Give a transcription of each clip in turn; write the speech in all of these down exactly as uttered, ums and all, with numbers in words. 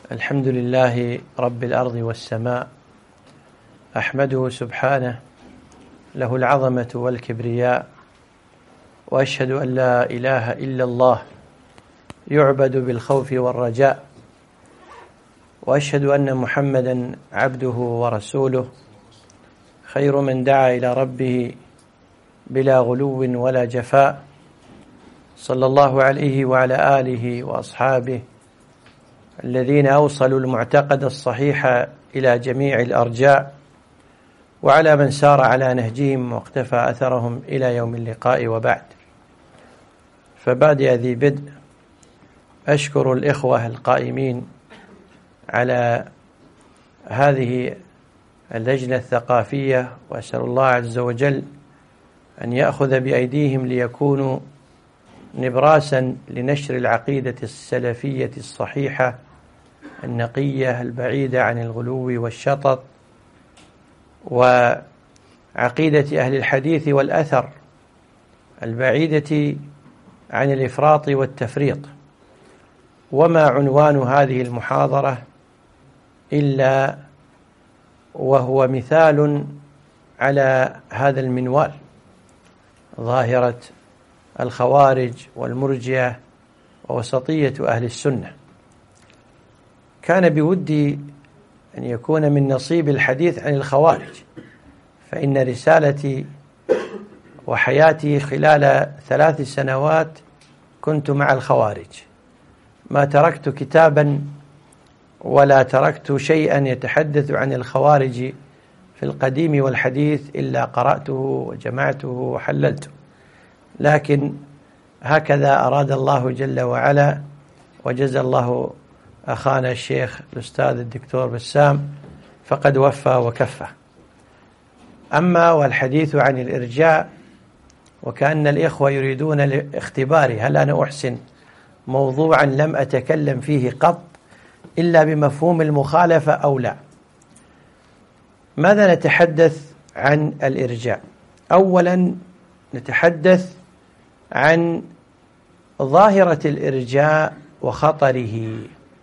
الحمد لله رب الأرض والسماء، أحمده سبحانه له العظمة والكبرياء، وأشهد أن لا إله إلا الله يعبد بالخوف والرجاء، وأشهد أن محمدا عبده ورسوله خير من دعا إلى ربه بلا غلو ولا جفاء، صلى الله عليه وعلى آله وأصحابه الذين أوصلوا المعتقد الصحيح إلى جميع الأرجاء، وعلى من سار على نهجهم واقتفى أثرهم إلى يوم اللقاء. وبعد، فبعد ذي بدء أشكر الإخوة القائمين على هذه اللجنة الثقافية، وأسأل الله عز وجل أن يأخذ بأيديهم ليكونوا نبراسا لنشر العقيدة السلفية الصحيحة النقية البعيدة عن الغلو والشطط، وعقيدة أهل الحديث والأثر البعيدة عن الإفراط والتفريط. وما عنوان هذه المحاضرة إلا وهو مثال على هذا المنوال، ظاهرة الخوارج والمرجئة ووسطية أهل السنة. كان بودي أن يكون من نصيب الحديث عن الخوارج، فإن رسالتي وحياتي خلال ثلاث سنوات كنت مع الخوارج، ما تركت كتابا ولا تركت شيئا يتحدث عن الخوارج في القديم والحديث إلا قرأته وجمعته وحللته، لكن هكذا أراد الله جل وعلا، وجزى الله أخانا الشيخ الأستاذ الدكتور بسام فقد وفى وكفى. أما والحديث عن الإرجاء، وكأن الإخوة يريدون اختباري هل أنا أحسن موضوعا لم أتكلم فيه قط إلا بمفهوم المخالفة أو لا. ماذا نتحدث عن الإرجاء؟ أولا نتحدث عن ظاهرة الإرجاء وخطره.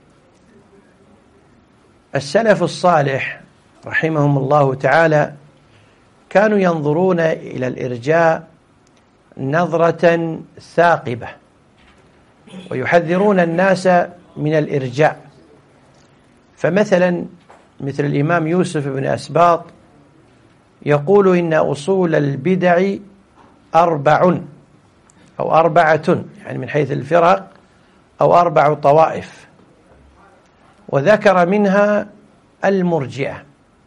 السلف الصالح رحمهم الله تعالى كانوا ينظرون إلى الإرجاء نظرة ثاقبة، ويحذرون الناس من الإرجاء. فمثلا مثل الإمام يوسف بن أسباط يقول إن أصول البدع أربع أو أربعة، يعني من حيث الفرق، أو أربع طوائف، وذكر منها المرجئة.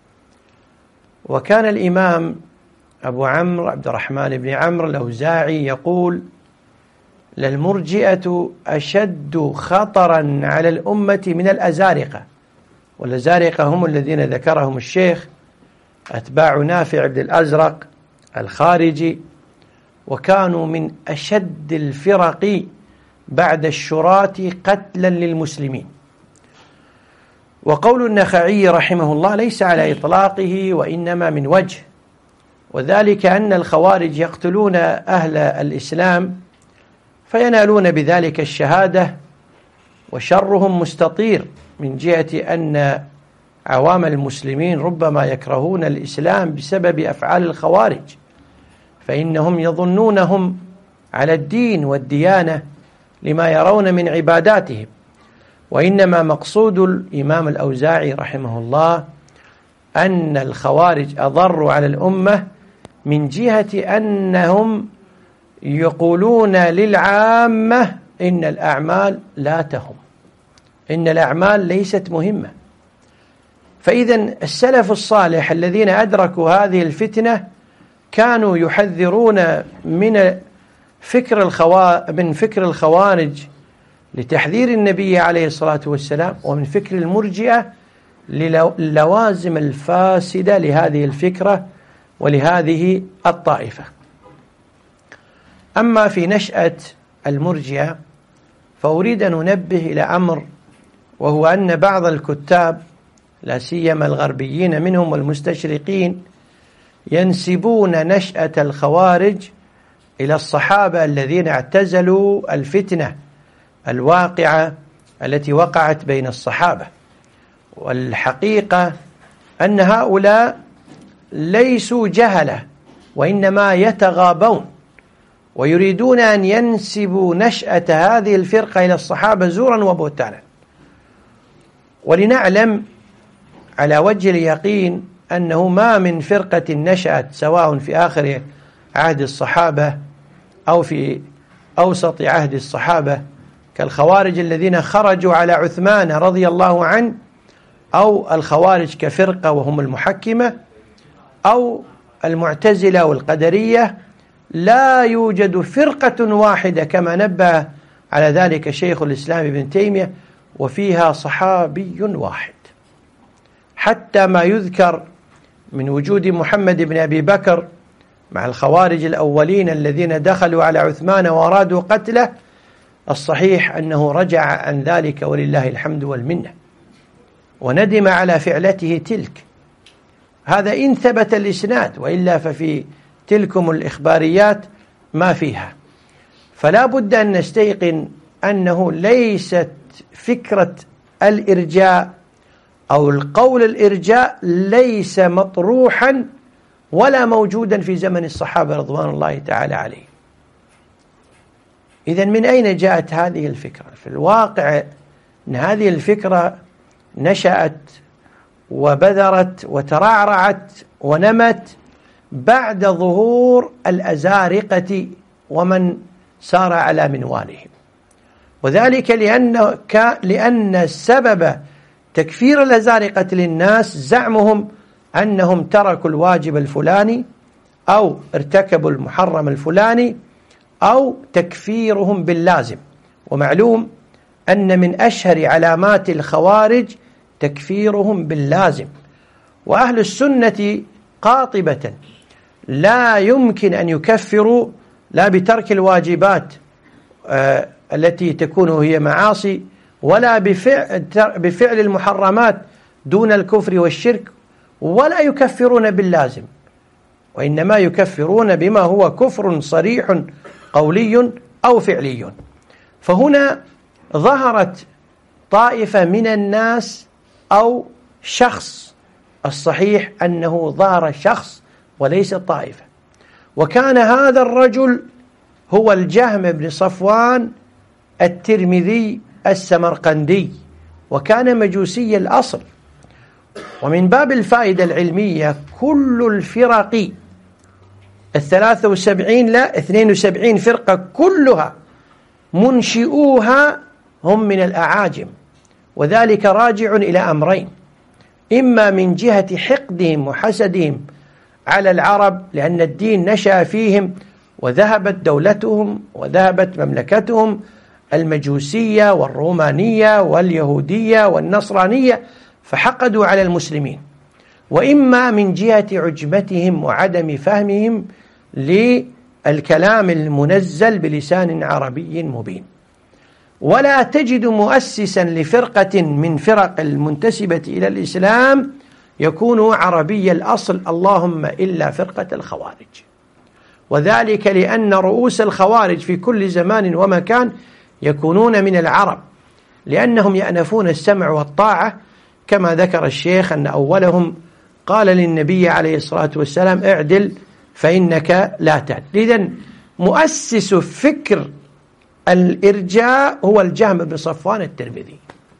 وكان الإمام أبو عمرو عبد الرحمن بن عمرو الأوزاعي يقول: للمرجئة أشد خطرا على الأمة من الأزارقة. والأزارقة هم الذين ذكرهم الشيخ، أتباع نافع بن الأزرق الخارجي، وكانوا من أشد الفرق بعد الشراة قتلا للمسلمين. وقول النخعي رحمه الله ليس على إطلاقه، وإنما من وجه، وذلك أن الخوارج يقتلون أهل الإسلام فينالون بذلك الشهادة، وشرهم مستطير من جهة أن عوام المسلمين ربما يكرهون الإسلام بسبب أفعال الخوارج، فإنهم يظنونهم على الدين والديانة لما يرون من عباداتهم. وإنما مقصود الإمام الأوزاعي رحمه الله أن الخوارج أضروا على الأمة من جهة أنهم يقولون للعامة إن الأعمال لا تهم، إن الأعمال ليست مهمة. فإذا السلف الصالح الذين أدركوا هذه الفتنة كانوا يحذرون من فكر الخوا... من فكر الخوارج لتحذير النبي عليه الصلاة والسلام، ومن فكر المرجئة للوازم الفاسدة لهذه الفكرة ولهذه الطائفة. أما في نشأة المرجئة فأريد أن أنبه إلى أمر، وهو أن بعض الكتاب لا سيما الغربيين منهم والمستشرقين ينسبون نشأة الخوارج إلى الصحابة الذين اعتزلوا الفتنة الواقعة التي وقعت بين الصحابة، والحقيقة أن هؤلاء ليسوا جهلة، وإنما يتغابون ويريدون أن ينسبوا نشأة هذه الفرقة إلى الصحابة زورا وبهتانا. ولنعلم على وجه اليقين أنه ما من فرقة نشأت سواء في آخر عهد الصحابة أو في أوسط عهد الصحابة كالخوارج الذين خرجوا على عثمان رضي الله عنه، أو الخوارج كفرقة وهم المحكمة، أو المعتزلة والقدرية. لا يوجد فرقة واحدة كما نبه على ذلك شيخ الإسلام ابن تيمية وفيها صحابي واحد، حتى ما يذكر من وجود محمد بن أبي بكر مع الخوارج الأولين الذين دخلوا على عثمان وأرادوا قتله. الصحيح أنه رجع عن ذلك ولله الحمد والمنة، وندم على فعلته تلك. هذا إن ثبت الإسناد، وإلا ففي تلكم الإخباريات ما فيها. فلا بد أن نستيقن أنه ليست فكرة الإرجاء أو القول الإرجاء ليس مطروحا ولا موجودا في زمن الصحابة رضوان الله تعالى عليه. إذن من أين جاءت هذه الفكرة؟ في الواقع أن هذه الفكرة نشأت وبذرت وترعرعت ونمت بعد ظهور الأزارقة ومن سار على منوالهم، وذلك لأن, لأن سبب تكفير الأزارقة للناس زعمهم أنهم تركوا الواجب الفلاني أو ارتكبوا المحرم الفلاني، أو تكفيرهم باللازم. ومعلوم أن من أشهر علامات الخوارج تكفيرهم باللازم، وأهل السنة قاطبة لا يمكن أن يكفروا لا بترك الواجبات آه التي تكون هي معاصي، ولا بفعل, بفعل المحرمات دون الكفر والشرك، ولا يكفرون باللازم، وإنما يكفرون بما هو كفر صريح قولي أو فعلي. فهنا ظهرت طائفة من الناس أو شخص، الصحيح أنه ظهر شخص وليس طائفة، وكان هذا الرجل هو الجهم بن صفوان الترمذي السمرقندي، وكان مجوسي الأصل. ومن باب الفائدة العلمية كل الفرق الثلاثة وسبعين لا اثنين وسبعين فرقة كلها منشئوها هم من الأعاجم، وذلك راجع إلى أمرين: إما من جهة حقدهم وحسدهم على العرب لأن الدين نشأ فيهم وذهبت دولتهم وذهبت مملكتهم المجوسية والرومانية واليهودية والنصرانية فحقدوا على المسلمين، وإما من جهة عجمتهم وعدم فهمهم للكلام المنزل بلسان عربي مبين. ولا تجد مؤسسا لفرقة من فرق المنتسبة إلى الإسلام يكون عربي الأصل، اللهم إلا فرقة الخوارج، وذلك لأن رؤوس الخوارج في كل زمان ومكان يكونون من العرب، لأنهم يأنفون السمع والطاعة، كما ذكر الشيخ أن أولهم قال للنبي عليه الصلاة والسلام: اعدل فإنك لا تعدل. إذن مؤسس فكر الإرجاء هو الجهم بن صفوان الترمذي،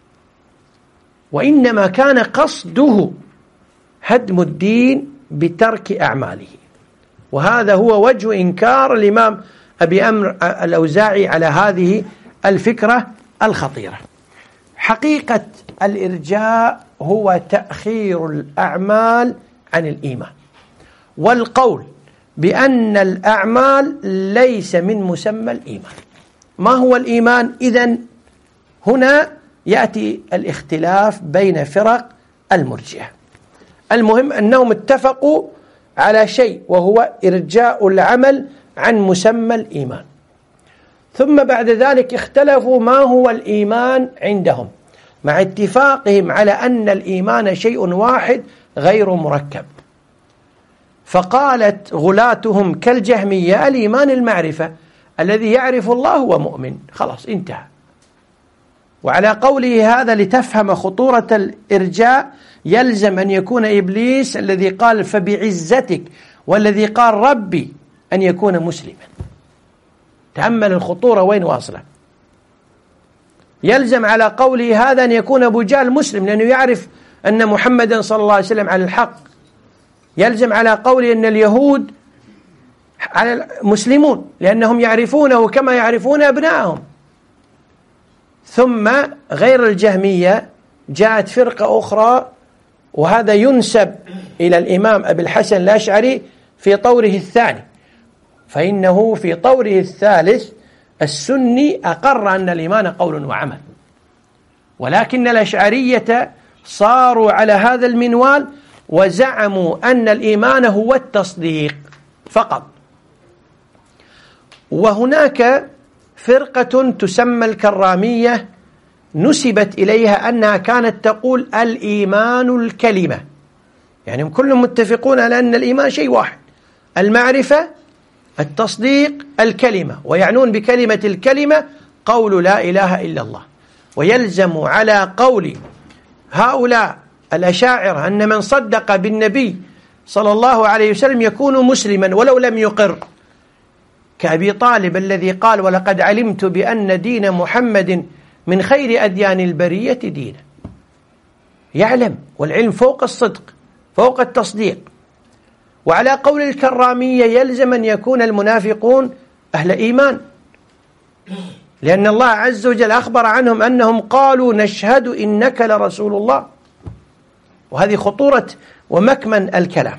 وإنما كان قصده هدم الدين بترك أعماله، وهذا هو وجه إنكار الإمام أبي أمر الأوزاعي على هذه الفكرة الخطيرة. حقيقة الإرجاء هو تأخير الأعمال عن الإيمان، والقول بأن الأعمال ليس من مسمى الإيمان. ما هو الإيمان؟ إذن هنا يأتي الاختلاف بين فرق المرجئة. المهم أنهم اتفقوا على شيء، وهو إرجاء العمل عن مسمى الإيمان، ثم بعد ذلك اختلفوا ما هو الإيمان عندهم، مع اتفاقهم على أن الإيمان شيء واحد غير مركب. فقالت غلاتهم كالجهمية: الإيمان المعرفة، الذي يعرف الله هو مؤمن، خلاص انتهى. وعلى قوله هذا لتفهم خطورة الإرجاء يلزم أن يكون إبليس الذي قال فبعزتك والذي قال ربي أن يكون مسلما. تأمل الخطورة وين واصلة. يلزم على قوله هذا أن يكون أبو جهل مسلم لأنه يعرف أن محمدا صلى الله عليه وسلم على الحق. يلزم على قوله أن اليهود على مسلمون لأنهم يعرفونه كما يعرفون أبنائهم. ثم غير الجهمية جاءت فرقة أخرى، وهذا ينسب إلى الإمام أبي الحسن الأشعري في طوره الثاني، فإنه في طوره الثالث السني أقر أن الإيمان قول وعمل، ولكن الأشعرية صاروا على هذا المنوال وزعموا أن الإيمان هو التصديق فقط. وهناك فرقة تسمى الكرامية نسبت إليها أنها كانت تقول الإيمان الكلمة، يعني كلهم متفقون على أن الإيمان شيء واحد، المعرفة التصديق الكلمة، ويعنون بكلمة الكلمة قول لا إله إلا الله. ويلزم على قول هؤلاء الأشاعرة أن من صدق بالنبي صلى الله عليه وسلم يكون مسلما ولو لم يقر، كأبي طالب الذي قال ولقد علمت بأن دين محمد من خير أديان البرية دينا. يعلم، والعلم فوق الصدق فوق التصديق. وعلى قول الكرامية يلزم أن يكون المنافقون أهل إيمان، لأن الله عز وجل أخبر عنهم أنهم قالوا نشهد إنك لرسول الله، وهذه خطورة ومكمن الكلام.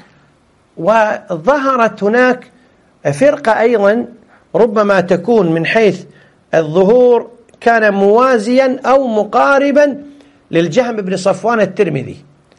وظهرت هناك فرقة أيضا ربما تكون من حيث الظهور كان موازيا أو مقاربا للجهم بن صفوان الترمذي،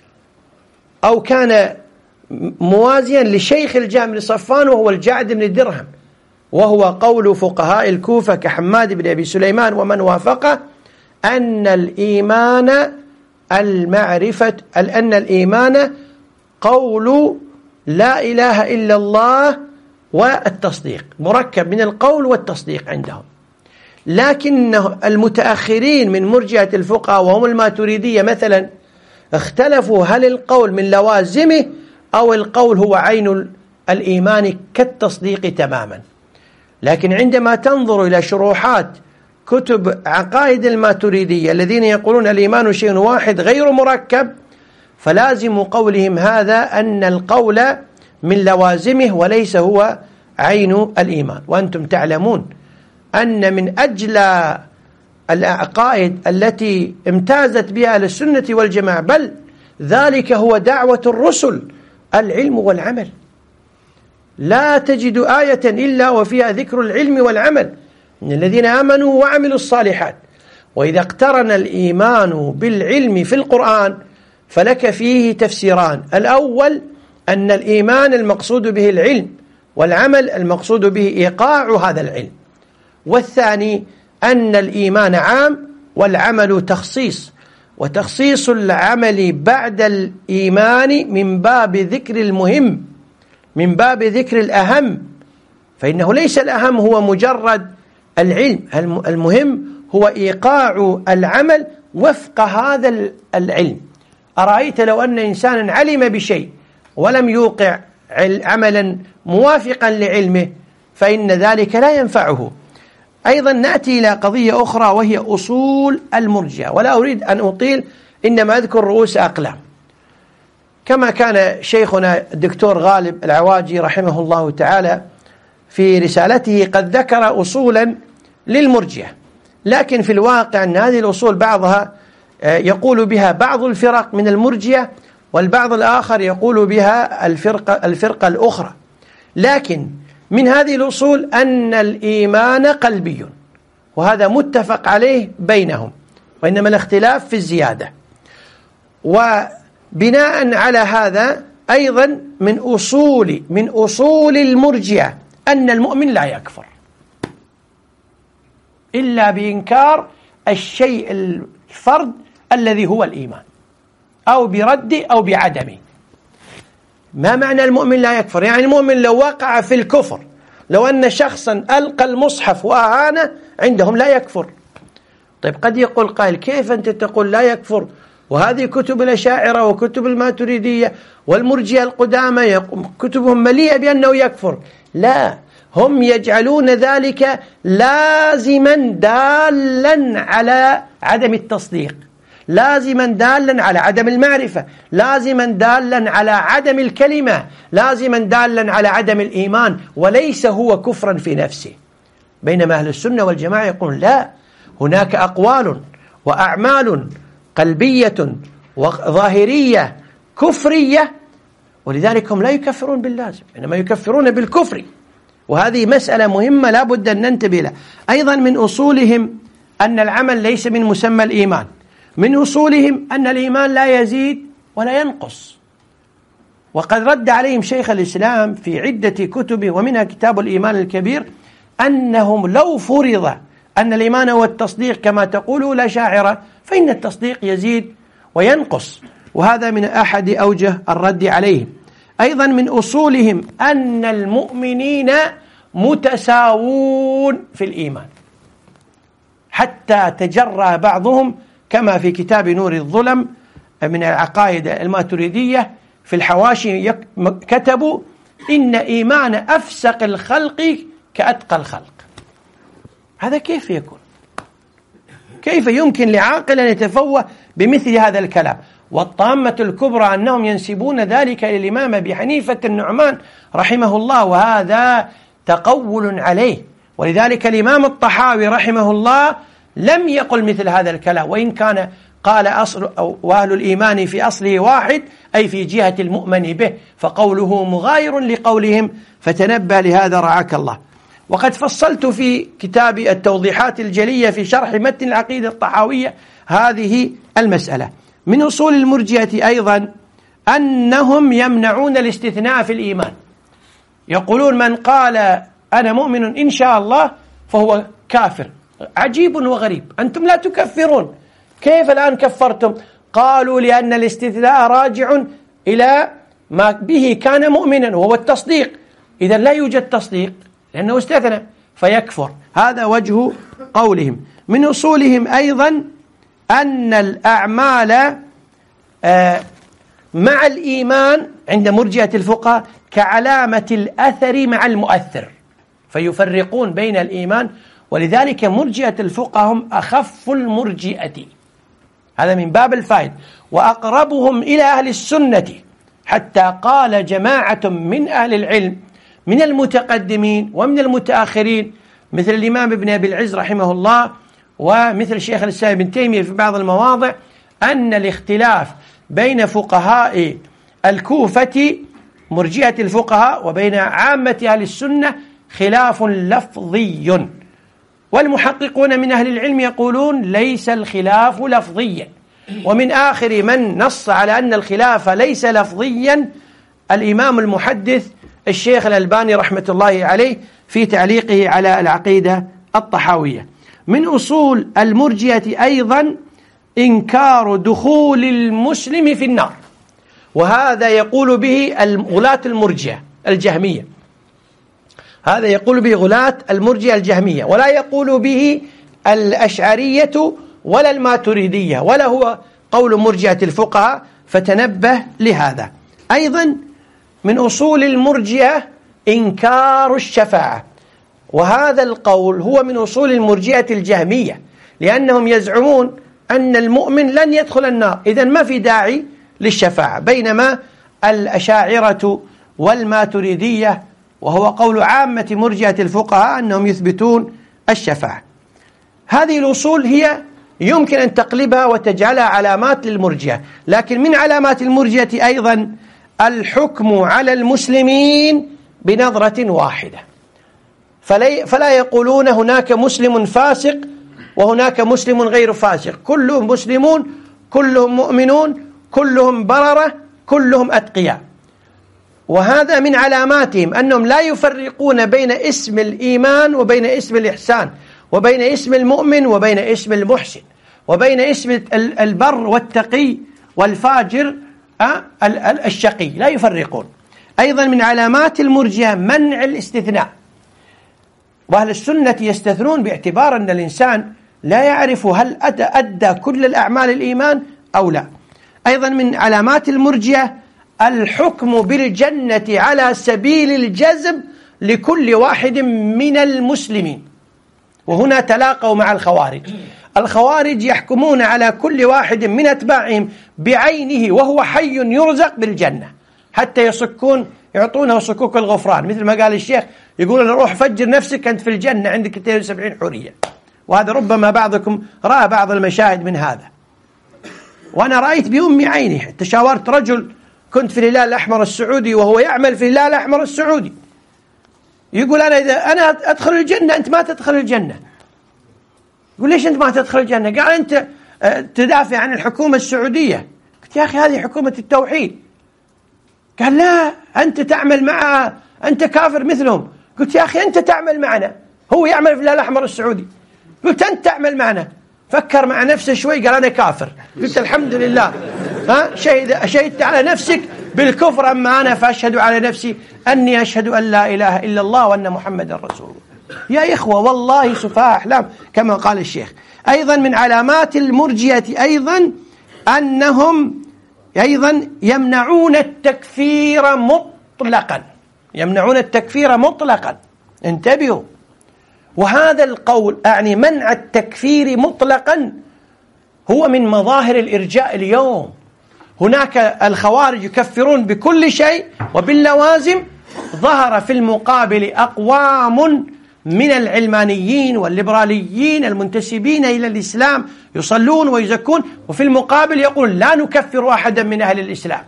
أو كان موازيا لشيخ الجهم بن صفوان وهو الجعد بن درهم، وهو قول فقهاء الكوفة كحماد بن أبي سليمان ومن وافقه أن الإيمان المعرفة أن الإيمان قول لا إله إلا الله والتصديق، مركب من القول والتصديق عندهم. لكن المتأخرين من مرجئة الفقهاء وهم الماتريدية مثلا اختلفوا هل القول من لوازمه أو القول هو عين الإيمان كالتصديق تماما. لكن عندما تنظر إلى شروحات كتب عقائد الماتريدية الذين يقولون الإيمان شيء واحد غير مركب، فلازم قولهم هذا أن القول من لوازمه وليس هو عين الإيمان. وأنتم تعلمون أن من أجل العقائد التي امتازت بها أهل السنة والجماعة بل ذلك هو دعوة الرسل العلم والعمل. لا تجد آية إلا وفيها ذكر العلم والعمل من الذين آمنوا وعملوا الصالحات. وإذا اقترن الإيمان بالعلم في القرآن فلك فيه تفسيران: الأول أن الإيمان المقصود به العلم، والعمل المقصود به إيقاع هذا العلم. والثاني أن الإيمان عام والعمل تخصيص، وتخصيص العمل بعد الإيمان من باب ذكر المهم، من باب ذكر الأهم، فإنه ليس الأهم هو مجرد العلم، المهم هو إيقاع العمل وفق هذا العلم. أرأيت لو أن إنسانا علم بشيء ولم يوقع عملا موافقا لعلمه فإن ذلك لا ينفعه. أيضا نأتي إلى قضية أخرى وهي أصول المرجئة، ولا أريد أن أطيل إنما أذكر رؤوس أقلام. كما كان شيخنا الدكتور غالب العواجي رحمه الله تعالى في رسالته قد ذكر أصولا للمرجئة، لكن في الواقع أن هذه الأصول بعضها يقول بها بعض الفرق من المرجئة، والبعض الآخر يقول بها الفرقة, الفرقة الأخرى. لكن من هذه الأصول أن الإيمان قلبي، وهذا متفق عليه بينهم، وإنما الاختلاف في الزيادة. وبناء على هذا أيضا من أصول من أصول المرجئة أن المؤمن لا يكفر إلا بإنكار الشيء الفرد الذي هو الإيمان، أو برد أو بعدمه. ما معنى المؤمن لا يكفر؟ يعني المؤمن لو وقع في الكفر، لو أن شخصا ألقى المصحف وأعانه عندهم لا يكفر، طيب قد يقول قائل كيف أنت تقول لا يكفر وهذه كتب الأشاعرة وكتب الماتريدية والمرجئة القدامى كتبهم مليئة بأنه يكفر؟ لا، هم يجعلون ذلك لازما دالا على عدم التصديق، لازما دالا على عدم المعرفة، لازما دالا على عدم الكلمة، لازما دالا على عدم الإيمان، وليس هو كفرا في نفسه. بينما أهل السنة والجماعة يقولون لا، هناك أقوال وأعمال قلبية وظاهرية كفرية، ولذلك هم لا يكفرون باللازم، إنما يكفرون بالكفر. وهذه مسألة مهمة لا بد أن ننتبه لها. أيضا من أصولهم أن العمل ليس من مسمى الإيمان، من أصولهم أن الإيمان لا يزيد ولا ينقص، وقد رد عليهم شيخ الإسلام في عدة كتبه ومنها كتاب الإيمان الكبير أنهم لو فرض أن الإيمان هو التصديق كما تقوله الأشاعرة فإن التصديق يزيد وينقص، وهذا من أحد أوجه الرد عليهم. أيضا من أصولهم أن المؤمنين متساوون في الإيمان، حتى تجرى بعضهم كما في كتاب نور الظلم من العقائد الماتريدية في الحواشي كتبوا إن إيمان أفسق الخلق كأتقى الخلق. هذا كيف يكون؟ كيف يمكن لعاقل أن يتفوه بمثل هذا الكلام؟ والطامة الكبرى أنهم ينسبون ذلك إلى الإمام أبي حنيفة النعمان رحمه الله، وهذا تقول عليه. ولذلك الإمام الطحاوي رحمه الله لم يقل مثل هذا الكلام، وإن كان قال أصل أو وأهل الإيمان في أصله واحد، أي في جهة المؤمن به، فقوله مغاير لقولهم، فتنبه لهذا رعاك الله. وقد فصلت في كتاب التوضيحات الجلية في شرح متن العقيدة الطحاوية هذه المسألة. من أصول المرجئة أيضا أنهم يمنعون الاستثناء في الإيمان، يقولون من قال أنا مؤمن إن شاء الله فهو كافر. عجيب وغريب، أنتم لا تكفرون، كيف الآن كفرتم؟ قالوا لأن الاستثناء راجع إلى ما به كان مؤمنا وهو التصديق، إذا لا يوجد تصديق لأنه استثنى فيكفر. هذا وجه قولهم. من أصولهم أيضا أن الأعمال مع الإيمان عند مرجئة الفقهاء كعلامة الأثر مع المؤثر، فيفرقون بين الإيمان، ولذلك مرجئة الفقهاء هم أخف المرجئة، هذا من باب الفائدة، وأقربهم إلى أهل السنة، حتى قال جماعة من أهل العلم من المتقدمين ومن المتأخرين مثل الإمام ابن أبي العز رحمه الله ومثل الشيخ الإسلام ابن تيمية في بعض المواضع أن الاختلاف بين فقهاء الكوفة مرجئة الفقهاء وبين عامة أهل السنة خلاف لفظي، والمحققون من أهل العلم يقولون ليس الخلاف لفظيا. ومن آخر من نص على أن الخلاف ليس لفظيا الإمام المحدث الشيخ الألباني رحمة الله عليه في تعليقه على العقيدة الطحاوية. من أصول المرجئة أيضا إنكار دخول المسلم في النار، وهذا يقول به غلاة المرجئة الجهمية، هذا يقول به غلاة المرجئة الجهمية، ولا يقول به الأشعرية ولا الماتريدية، ولا هو قول مرجئة الفقهاء، فتنبه لهذا. أيضا من أصول المرجئة إنكار الشفاعة، وهذا القول هو من أصول المرجئة الجهمية، لأنهم يزعمون أن المؤمن لن يدخل النار، إذن ما في داعي للشفاعة، بينما الأشاعرة والماتريدية وهو قول عامة مرجئة الفقهاء أنهم يثبتون الشفاعة. هذه الأصول هي يمكن أن تقلبها وتجعلها علامات للمرجئة، لكن من علامات المرجئة أيضا الحكم على المسلمين بنظرة واحدة، فلا يقولون هناك مسلم فاسق وهناك مسلم غير فاسق، كلهم مسلمون، كلهم مؤمنون، كلهم بررة، كلهم أتقياء. وهذا من علاماتهم أنهم لا يفرقون بين اسم الإيمان وبين اسم الإحسان، وبين اسم المؤمن وبين اسم المحسن، وبين اسم البر والتقي والفاجر الشقي، لا يفرقون. أيضا من علامات المرجئة منع الاستثناء، وأهل السنة يستثنون باعتبار أن الإنسان لا يعرف هل أدى كل الأعمال الإيمان أو لا. أيضا من علامات المرجئة الحكم بالجنة على سبيل الجزم لكل واحد من المسلمين، وهنا تلاقوا مع الخوارج. الخوارج يحكمون على كل واحد من أتباعهم بعينه وهو حي يرزق بالجنة، حتى يصكون يعطونه صكوك الغفران، مثل ما قال الشيخ يقول له روح فجر نفسك أنت في الجنة عندك اثنين وسبعين حورية. وهذا ربما بعضكم رأى بعض المشاهد من هذا، وأنا رأيت بأمي عيني. حتى شاورت رجل كنت في الهلال الأحمر السعودي وهو يعمل في الهلال الأحمر السعودي، يقول أنا إذا أنا أدخل الجنة أنت ما تدخل الجنة. يقول ليش أنت ما تدخل الجنة؟ قال أنت تدافع عن الحكومة السعودية. قلت يا أخي هذه حكومة التوحيد. قال لا أنت تعمل مع أنت كافر مثلهم. قلت يا أخي أنت تعمل معنا، هو يعمل في الهلال الأحمر السعودي. قلت أنت تعمل معنا. فكر مع نفسه شوي قال أنا كافر. قلت الحمد لله، ها شهد شهدت على نفسك بالكفر، أما أنا فأشهد على نفسي أني أشهد أن لا إله إلا الله وأن محمد رسول الله. يا إخوة والله سفاهة أحلام كما قال الشيخ. أيضا من علامات المرجئة أيضا أنهم أيضا يمنعون التكفير مطلقا، يمنعون التكفير مطلقا. انتبهوا، وهذا القول أعني منع التكفير مطلقا هو من مظاهر الإرجاء اليوم. هناك الخوارج يكفرون بكل شيء وباللوازم، ظهر في المقابل أقوام من العلمانيين والليبراليين المنتسبين إلى الإسلام يصلون ويزكون، وفي المقابل يقول لا نكفر أحدا من أهل الإسلام،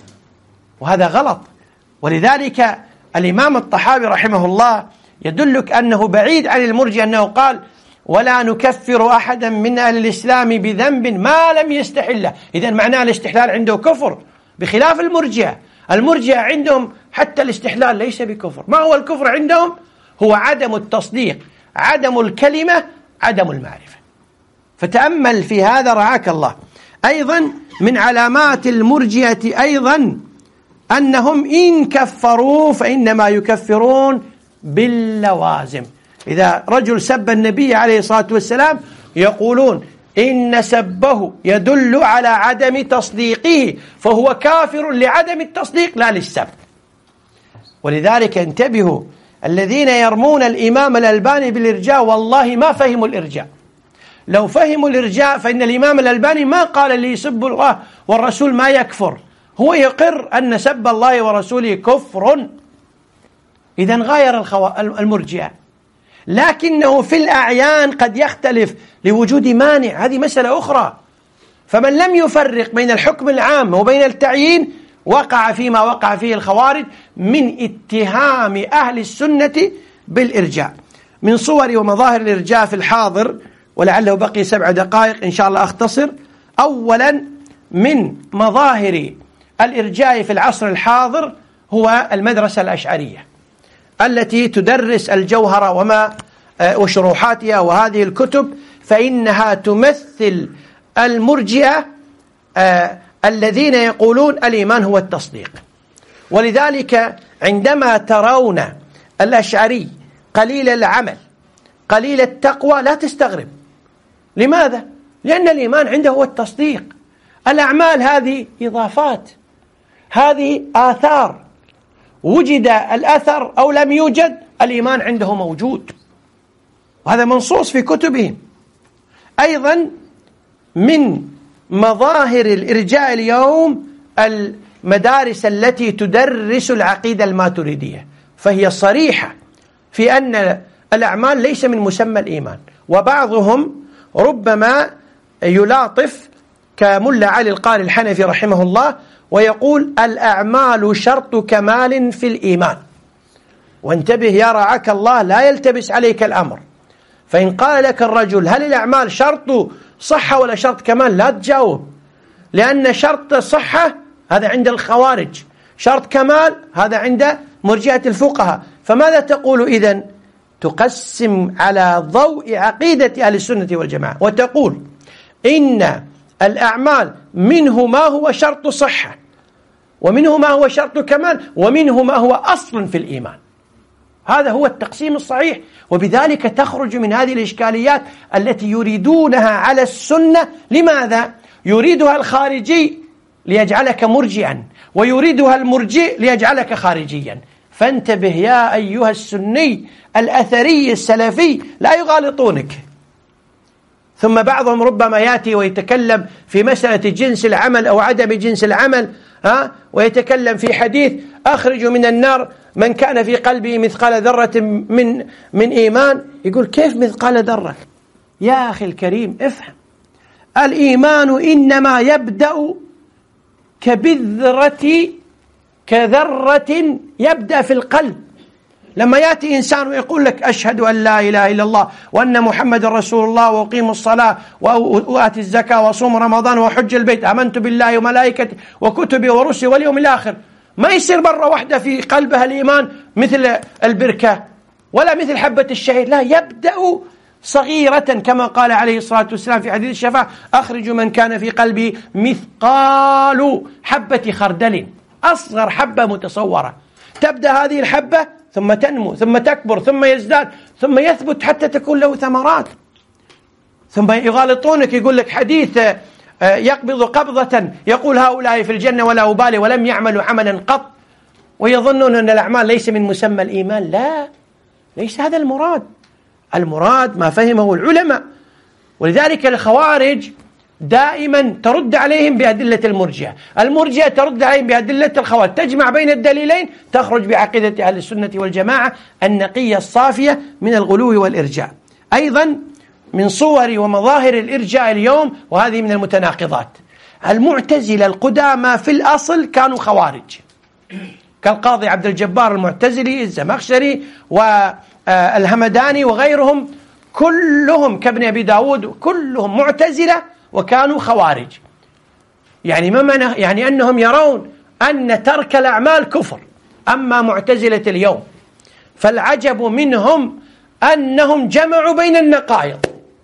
وهذا غلط. ولذلك الإمام الطحاوي رحمه الله يدلك أنه بعيد عن المرجئة، أنه قال ولا نكفر أحدا من أهل الإسلام بذنب ما لم يستحله. إذن معناه الاستحلال عنده كفر، بخلاف المرجئة. المرجئة عندهم حتى الاستحلال ليس بكفر. ما هو الكفر عندهم؟ هو عدم التصديق، عدم الكلمة، عدم المعرفة. فتأمل في هذا رعاك الله. أيضا من علامات المرجئة أيضا أنهم إن كفروا فإنما يكفرون باللوازم. إذا رجل سب النبي عليه الصلاة والسلام يقولون إن سبه يدل على عدم تصديقه، فهو كافر لعدم التصديق لا للسب. ولذلك انتبهوا، الذين يرمون الإمام الألباني بالإرجاء والله ما فهموا الإرجاء. لو فهموا الإرجاء فإن الإمام الألباني ما قال اللي يسب الله والرسول ما يكفر، هو يقر أن سب الله ورسوله كفر. إذن غير الخو... المرجئة، لكنه في الأعيان قد يختلف لوجود مانع، هذه مسألة أخرى. فمن لم يفرق بين الحكم العام وبين التعيين وقع فيما وقع فيه الخوارج من اتهام أهل السنة بالإرجاء. من صور ومظاهر الإرجاء في الحاضر، ولعله بقي سبع دقائق إن شاء الله أختصر. أولا من مظاهر الإرجاء في العصر الحاضر هو المدرسة الأشعرية التي تدرس الجوهرة وما وشروحاتها وهذه الكتب، فإنها تمثل المرجئة الذين يقولون الإيمان هو التصديق. ولذلك عندما ترون الأشعري قليل العمل قليل التقوى لا تستغرب. لماذا؟ لأن الإيمان عنده هو التصديق. الأعمال هذه إضافات، هذه آثار، وجد الأثر أو لم يوجد الإيمان عنده موجود، وهذا منصوص في كتبهم. أيضا من مظاهر الإرجاء اليوم المدارس التي تدرس العقيدة الماتريدية، فهي صريحة في أن الأعمال ليس من مسمى الإيمان، وبعضهم ربما يلاطف كملا علي القاري الحنفي رحمه الله ويقول الأعمال شرط كمال في الإيمان. وانتبه يا رعاك الله، لا يلتبس عليك الأمر. فإن قال لك الرجل هل الأعمال شرط صحة ولا شرط كمال، لا تجاوب، لأن شرط صحة هذا عند الخوارج، شرط كمال هذا عند مرجئة الفقهاء. فماذا تقول إذن؟ تقسم على ضوء عقيدة أهل السنة والجماعة وتقول إن الأعمال منه ما هو شرط صحة، ومنه ما هو شرط كمال، ومنه ما هو أصل في الإيمان. هذا هو التقسيم الصحيح. وبذلك تخرج من هذه الإشكاليات التي يريدونها على السنة. لماذا؟ يريدها الخارجي ليجعلك مرجئا، ويريدها المرجئ ليجعلك خارجيا. فانتبه يا أيها السني الأثري السلفي، لا يغالطونك. ثم بعضهم ربما يأتي ويتكلم في مسألة جنس العمل أو عدم جنس العمل، ها، ويتكلم في حديث أخرج من النار من كان في قلبه مثقال ذرة من من إيمان. يقول كيف مثقال ذرة؟ يا أخي الكريم افهم، الإيمان إنما يبدأ كبذرة كذرة يبدأ في القلب. لما يأتي إنسان ويقول لك أشهد أن لا إله إلا الله وأن محمد رسول الله وأقيم الصلاة وآتي الزكاة وصوم رمضان وحج البيت آمنت بالله وملائكته وكتبه ورسله واليوم الآخر، ما يصير مرة واحدة في قلبها الإيمان مثل البركة ولا مثل حبة الشعير، لا، يبدأ صغيرة كما قال عليه الصلاة والسلام في حديث الشفاعة أخرج من كان في قلبه مثقال حبة خردل، أصغر حبة متصورة. تبدأ هذه الحبة ثم تنمو ثم تكبر ثم يزداد ثم يثبت حتى تكون له ثمرات. ثم يغالطونك، يقول لك حديث يقبض قبضة يقول هؤلاء في الجنة ولا أبالي ولم يعملوا عملا قط، ويظنون أن الأعمال ليس من مسمى الإيمان. لا، ليس هذا المراد. المراد ما فهمه العلماء. ولذلك الخوارج دائما ترد عليهم بأدلة المرجئة، المرجئة ترد عليهم بأدلة الخوارج، تجمع بين الدليلين تخرج بعقيدة أهل السنة والجماعة النقية الصافية من الغلو والإرجاء. أيضا من صور ومظاهر الإرجاء اليوم، وهذه من المتناقضات، المعتزلة القدامى في الأصل كانوا خوارج، كالقاضي عبد الجبار المعتزلي، الزمخشري والهمداني وغيرهم، كلهم كابن أبي داود، كلهم معتزلة وكانوا خوارج. يعني ما معنى؟ يعني أنهم يرون أن ترك الأعمال كفر. أما معتزلة اليوم فالعجب منهم أنهم جمعوا بين النقائض.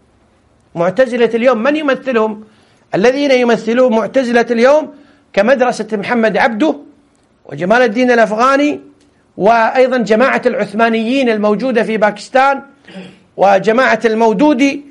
معتزلة اليوم من يمثلهم؟ الذين يمثلون معتزلة اليوم كمدرسة محمد عبده وجمال الدين الأفغاني، وأيضا جماعة العثمانيين الموجودة في باكستان، وجماعة المودودي،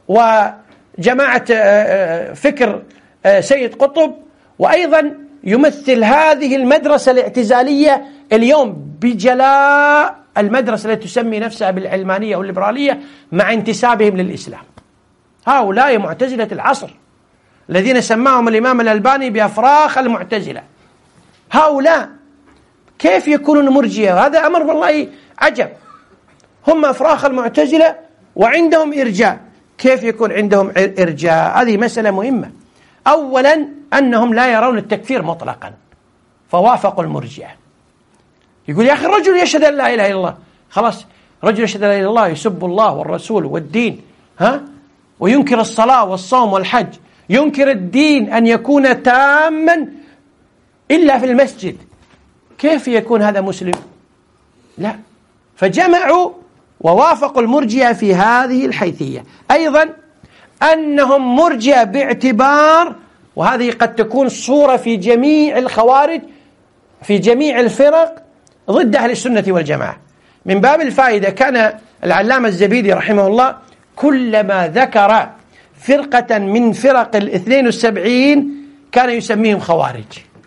وجماعة فكر سيد قطب. وأيضا يمثل هذه المدرسة الاعتزالية اليوم بجلاء المدرسة التي تسمي نفسها بالعلمانية والليبرالية مع انتسابهم للإسلام. هؤلاء معتزلة العصر الذين سماهم الإمام الألباني بأفراخ المعتزلة. هؤلاء كيف يكونون مرجئة؟ هذا أمر والله عجب. هم أفراخ المعتزلة وعندهم إرجاء، كيف يكون عندهم إرجاء؟ هذه مسألة مهمة. أولا أنهم لا يرون التكفير مطلقا، فوافقوا المرجئة. يقول يا أخي الرجل يشهد أن لا إله إلا الله، خلاص رجل يشهد أن لا إله إلا الله يسب الله والرسول والدين، ها، وينكر الصلاة والصوم والحج، ينكر الدين أن يكون تاما إلا في المسجد، كيف يكون هذا مسلم؟ لا. فجمعوا ووافقوا المرجئة في هذه الحيثية. أيضا أنهم مرجئة باعتبار، وهذه قد تكون صورة في جميع الخوارج في جميع الفرق ضد أهل السنة والجماعة. من باب الفائدة كان العلامة الزبيدي رحمه الله كلما ذكر فرقة من فرق الاثنين والسبعين كان يسميهم خوارج.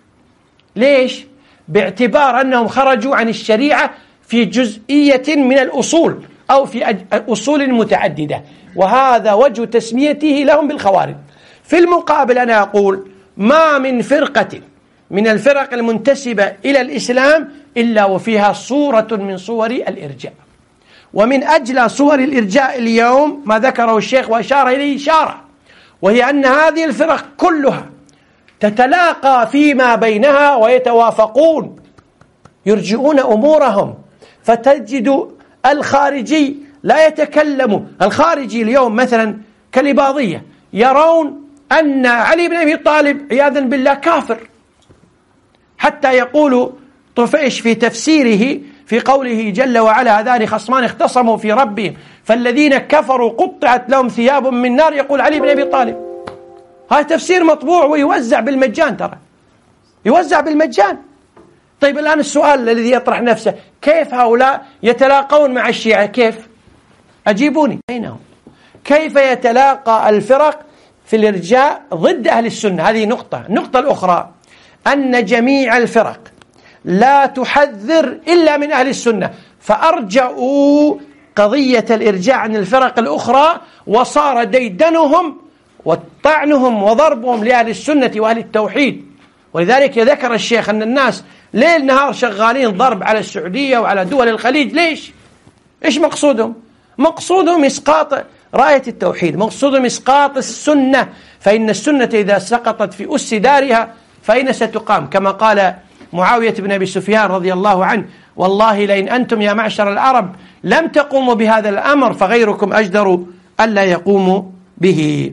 ليش؟ باعتبار أنهم خرجوا عن الشريعة في جزئية من الأصول أو في أصول متعددة، وهذا وجه تسميته لهم بالخوارج. في المقابل أنا أقول ما من فرقة من الفرق المنتسبة إلى الإسلام إلا وفيها صورة من صور الإرجاء. ومن أجل صور الإرجاء اليوم ما ذكره الشيخ وأشار إليه إشارة، وهي أن هذه الفرق كلها تتلاقى فيما بينها ويتوافقون، يرجئون أمورهم. فتجد الخارجي لا يتكلم، الخارجي اليوم مثلا كالإباضية يرون أن علي بن أبي طالب عياذا بالله كافر، حتى يقول طفيش في تفسيره في قوله جل وعلا هذان خصمان اختصموا في ربهم فالذين كفروا قطعت لهم ثياب من نار، يقول علي بن أبي طالب. هذا تفسير مطبوع ويوزع بالمجان، ترى يوزع بالمجان. طيب الآن السؤال الذي يطرح نفسه، كيف هؤلاء يتلاقون مع الشيعة؟ كيف؟ أجيبوني، أين هم؟ كيف يتلاقى الفرق في الإرجاء ضد أهل السنة؟ هذه نقطة. النقطة الأخرى أن جميع الفرق لا تحذر إلا من أهل السنة، فأرجعوا قضية الإرجاء عن الفرق الأخرى، وصار ديدنهم وطعنهم وضربهم لأهل السنة وأهل التوحيد. ولذلك ذكر الشيخ أن الناس ليل نهار شغالين ضرب على السعودية وعلى دول الخليج. ليش؟ إيش مقصودهم؟ مقصودهم إسقاط راية التوحيد، مقصودهم إسقاط السنة، فإن السنة إذا سقطت في أس دارها فإن ستقام، كما قال معاوية بن أبي سفيان رضي الله عنه: والله لئن أنتم يا معشر العرب لم تقوموا بهذا الأمر فغيركم أجدر ألا يقوموا به.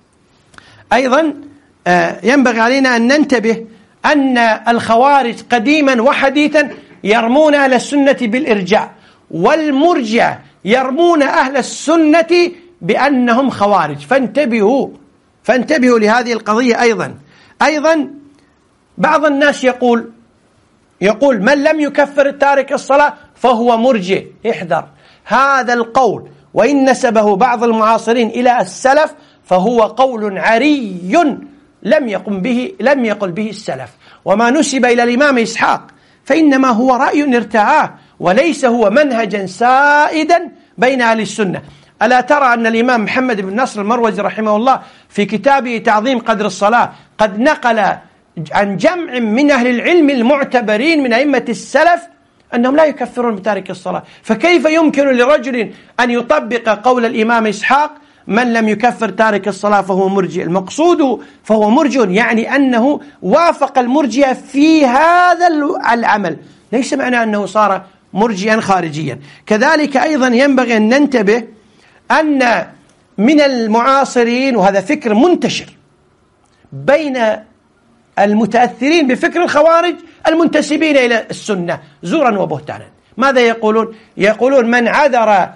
أيضا ينبغي علينا أن ننتبه أن الخوارج قديما وحديثا يرمون أهل السنة بالإرجاء، والمرجع يرمون أهل السنة بأنهم خوارج، فانتبهوا فانتبهوا لهذه القضية. أيضا أيضا بعض الناس يقول يقول من لم يكفر التارك الصلاة فهو مرجئ. احذر هذا القول، وإن نسبه بعض المعاصرين إلى السلف فهو قول عري لم يقم به لم يقل به السلف، وما نسب إلى الإمام إسحاق فإنما هو رأي ارتعاه وليس هو منهجا سائدا بين أهل السنة. ألا ترى أن الإمام محمد بن نصر المروزي رحمه الله في كتابه تعظيم قدر الصلاة قد نقل عن جمع من أهل العلم المعتبرين من أئمة السلف أنهم لا يكفرون بتارك الصلاة؟ فكيف يمكن لرجل أن يطبق قول الإمام إسحاق من لم يكفر تارك الصلاة فهو مرجئ؟ المقصود فهو مرجئ يعني أنه وافق المرجئة في هذا العمل، ليس معنى أنه صار مرجئا خارجيا. كذلك أيضا ينبغي أن ننتبه أن من المعاصرين، وهذا فكر منتشر بين المتأثرين بفكر الخوارج المنتسبين إلى السنة زورا وبهتانا، ماذا يقولون؟ يقولون من عذر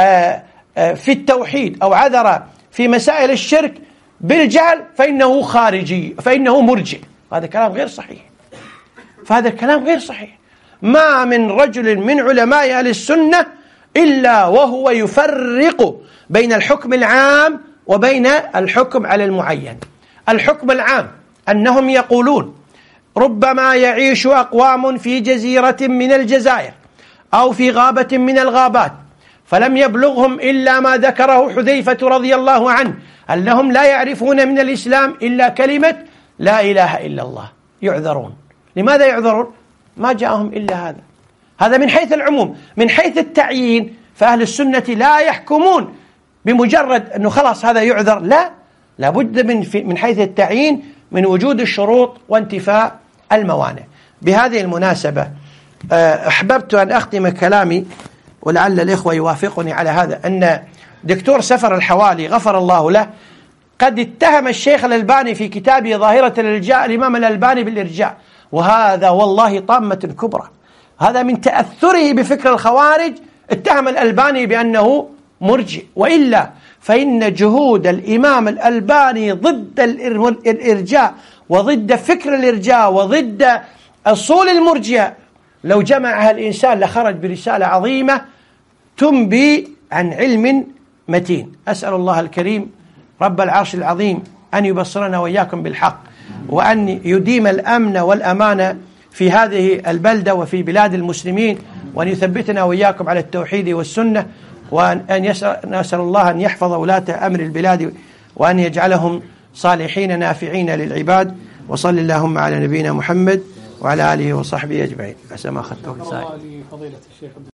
في التوحيد أو عذر في مسائل الشرك بالجهل فإنه خارجي، فإنه مرجئ. هذا كلام غير صحيح، فهذا الكلام غير صحيح. ما من رجل من علماء أهل السنة إلا وهو يفرق بين الحكم العام وبين الحكم على المعين. الحكم العام أنهم يقولون ربما يعيش أقوام في جزيرة من الجزائر أو في غابة من الغابات فلم يبلغهم إلا ما ذكره حذيفة رضي الله عنه أنهم لا يعرفون من الإسلام إلا كلمة لا إله إلا الله، يعذرون. لماذا يعذرون؟ ما جاءهم إلا هذا. هذا من حيث العموم. من حيث التعيين فأهل السنة لا يحكمون بمجرد أنه خلاص هذا يعذر، لا، لابد من من حيث التعيين من وجود الشروط وانتفاء الموانع. بهذه المناسبة أحببت أن أختم كلامي، ولعل الإخوة يوافقني على هذا، أن دكتور سفر الحوالي غفر الله له قد اتهم الشيخ الألباني في كتابه ظاهرة الإرجاء الإمام الألباني بالإرجاء، وهذا والله طامة كبرى. هذا من تأثره بفكر الخوارج اتهم الألباني بأنه مرجئ، وإلا فإن جهود الإمام الألباني ضد الإرجاء وضد فكر الإرجاء وضد أصول المرجئة لو جمعها الإنسان لخرج برسالة عظيمة تنبي عن علم متين. أسأل الله الكريم رب العرش العظيم أن يبصرنا وإياكم بالحق، وأن يديم الأمن والأمان في هذه البلدة وفي بلاد المسلمين، وأن يثبتنا وإياكم على التوحيد والسنة، وأن نسأل الله أن يحفظ ولاة أمر البلاد وأن يجعلهم صالحين نافعين للعباد. وصل اللهم على نبينا محمد وعلى آله وصحبه أجمعين. أسمع خطوه